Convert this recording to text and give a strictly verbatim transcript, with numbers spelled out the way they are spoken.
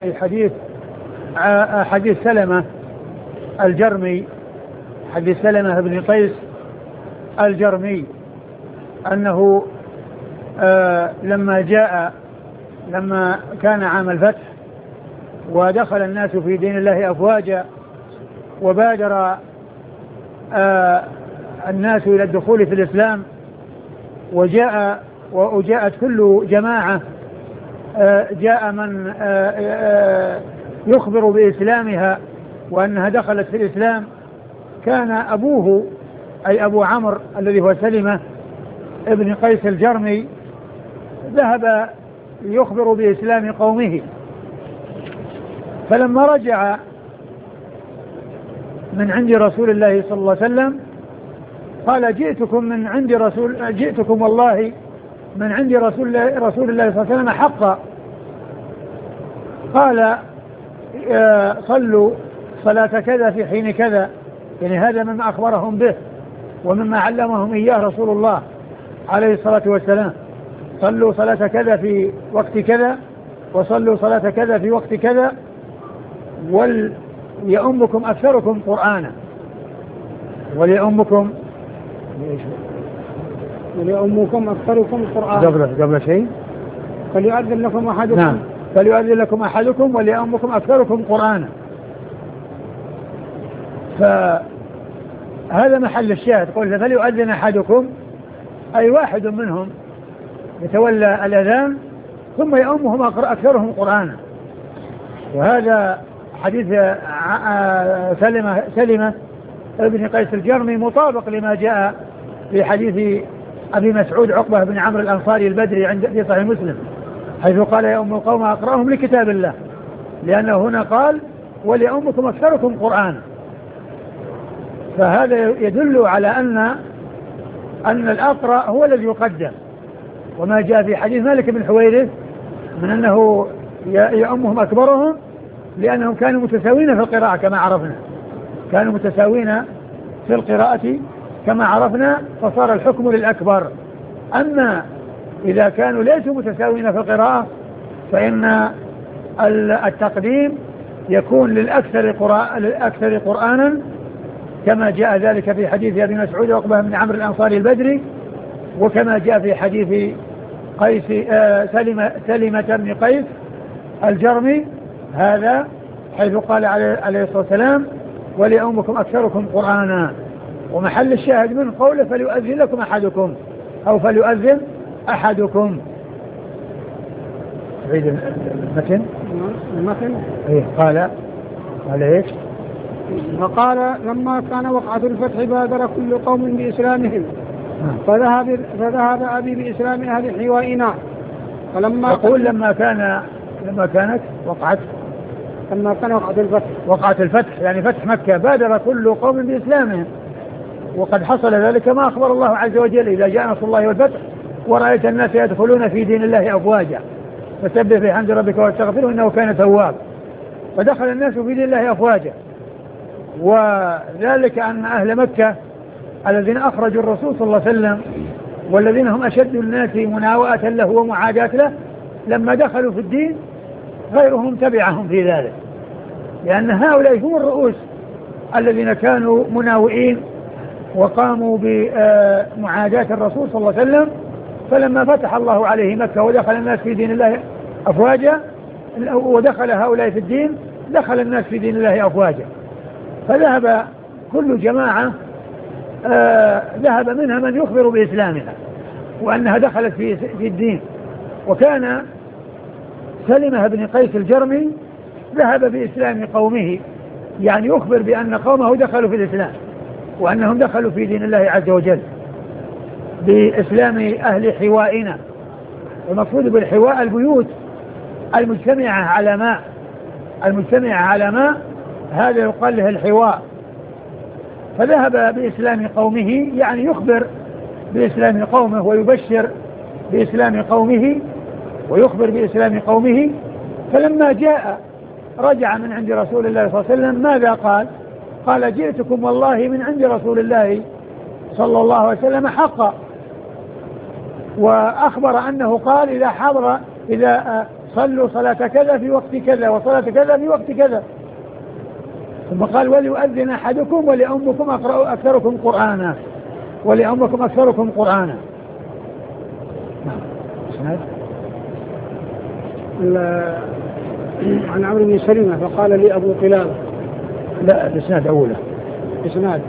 حديث حديث سلمة الجرمي حديث سلمة بن قيس الجرمي أنه آه لما جاء لما كان عام الفتح ودخل الناس في دين الله أفواجا وبادر آه الناس إلى الدخول في الإسلام وجاء وجاءت كل جماعة آه جاء من آه آه يخبر بإسلامها وأنها دخلت في الإسلام. كان أبوه أي أبو عمرو الذي هو سلمة ابن قيس الجرمي ذهب يخبر بإسلام قومه، فلما رجع من عند رسول الله صلى الله عليه وسلم قال جئتكم من عند رسول جئتكم والله من عند رسول الله, رسول الله صلى الله عليه وسلم حقا. قال صلوا صلاة كذا في حين كذا، يعني هذا مما أخبرهم به ومما علمهم إياه رسول الله عليه الصلاة والسلام. صلوا صلاة كذا في وقت كذا وصلوا صلاة كذا في وقت كذا وليؤمكم أكثركم قرآنا وليؤمكم وليؤمكم أكثركم قرآنا قبل قبل شيء فليؤذن لكم أحدكم نعم فليؤذن لكم أحدكم وليؤمكم أكثركم قرآنا. فهذا محل الشاهد، قل فليؤذن أحدكم أي واحد منهم يتولى الأذان ثم يؤمهم أكثرهم قرآنا. وهذا حديث سلمة سلمة ابن قيس الجرمي مطابق لما جاء في حديث أبي مسعود عقبة بن عمرو الأنصاري البدري عند في صحيح مسلم، حيث قال يا أم القوم أقرأهم لكتاب الله، لأنه هنا قال وليؤمكم أكثركم قرآنا. فهذا يدل على أن أن الأقرأ هو الذي يقدم، وما جاء في حديث مالك بن حويرث من أنه يؤمهم أكبرهم لأنهم كانوا متساوين في القراءة كما عرفنا كانوا متساوين في القراءة كما عرفنا فصار الحكم للأكبر. أما إذا كانوا ليسوا متساوين في القراءة فإن التقديم يكون للأكثر, قراء للأكثر قرآنا كما جاء ذلك في حديث أبي مسعود عقبة بن عمرو الأنصاري البدري، وكما جاء في حديث قيس آه سلمة, سلمة بن قيس الجرمي هذا، حيث قال عليه الصلاة والسلام وليؤمكم أكثركم قرآنا. ومحل الشاهد من قوله فليؤذن لكم أحدكم أو فليؤذن أحدكم. عيد المتن المتن إيه قال قال إيش؟ وقال لما كان وقعة الفتح بادر كل قوم بإسلامهم فذهب فذهب أبي بإسلام أهل حوائنا. فلما يقول لما كان لما كانت وقعت لما كان وقعة الفتح وقعة الفتح يعني فتح مكة بادر كل قوم بإسلامهم، وقد حصل ذلك ما أخبر الله عز وجل إذا جاء نصر الله والفتح ورأيت الناس يدخلون في دين الله أفواجا فسبح بحمد ربك واستغفره إنه كان توابا. فدخل الناس في دين الله أفواجا، وذلك أن أهل مكة الذين أخرجوا الرسول صلى الله عليه وسلم والذين هم أشد الناس مناوئة له ومعاداة له لما دخلوا في الدين غيرهم تبعهم في ذلك، لأن هؤلاء هم الرؤوس الذين كانوا مناوئين وقاموا بمعاداة الرسول صلى الله عليه وسلم. فلما فتح الله عليه مكة ودخل الناس في دين الله أفواجا ودخل هؤلاء في الدين دخل الناس في دين الله أفواجا، فذهب كل جماعة آه ذهب منها من يخبر بإسلامها وأنها دخلت في, في الدين. وكان سلمة بن قيس الجرمي ذهب بإسلام قومه، يعني يخبر بأن قومه دخلوا في الإسلام وأنهم دخلوا في دين الله عز وجل بإسلام أهل حوائنا. المقصود بالحواء البيوت المجتمعة على ماء المجتمعة على ماء هذا يقال له الحواء. فذهب بإسلام قومه يعني يخبر بإسلام قومه ويبشر بإسلام قومه ويخبر بإسلام قومه. فلما جاء رجع من عند رسول الله صلى الله عليه وسلم ماذا قال؟ قال جئتكم والله من عند رسول الله صلى الله عليه وسلم حقا. وأخبر أنه قال إذا حضر إذا صلوا صلاة كذا في وقت كذا وصلاة كذا في وقت كذا. ثم قال وليؤذن أحدكم ولأمكم أكثركم قرآنا ولأمكم أكثركم قرآنا. نعم. عن عمرو بن سلمة فقال لي أبو قلابة. لا الإسناد أوله. إسناد